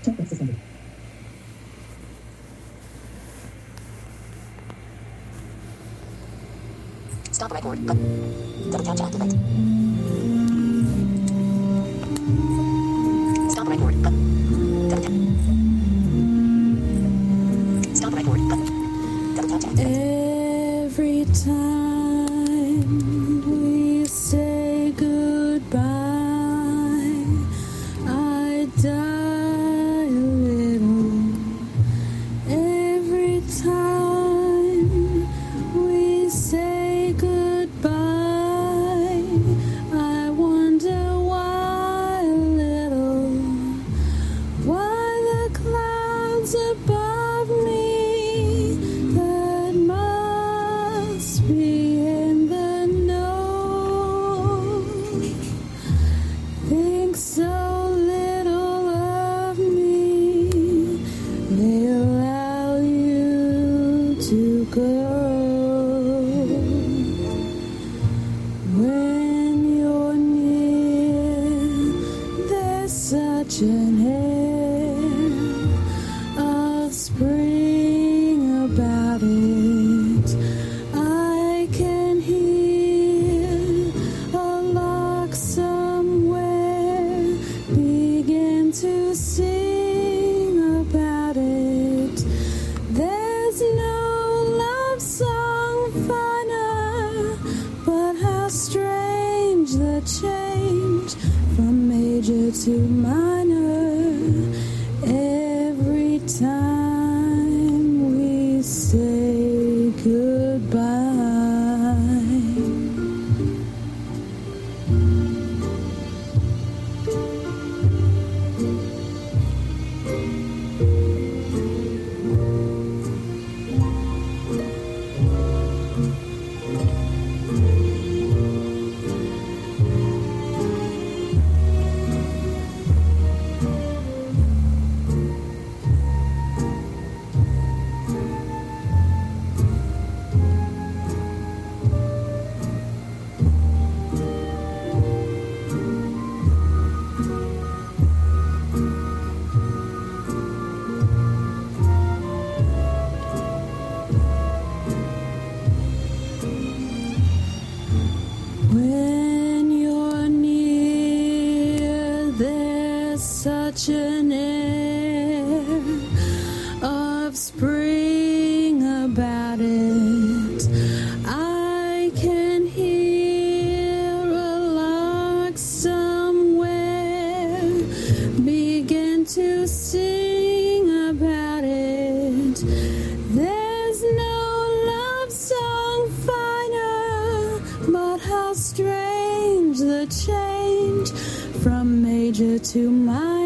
Checkbox suspended. Stop record button. Double tap to activate. Stop record button. Double tap. Stop record button. Double tap to activate. Every time we say goodbye, I die a little. Every time we say goodbye, I wonder why a little. Why the clouds above me that must be in the know think so little of me, they allow you to go. When you're near, there's such an air of spring about it. I can hear a lark somewhere begin to sing about it. There's no love song finer, but how strange the change from major to minor. Every time we say goodbye. When you're near, there's such an air of spring about it. I can hear a lark somewhere begin to sing about it. There's no love song finer, but how strange the change from major to minor.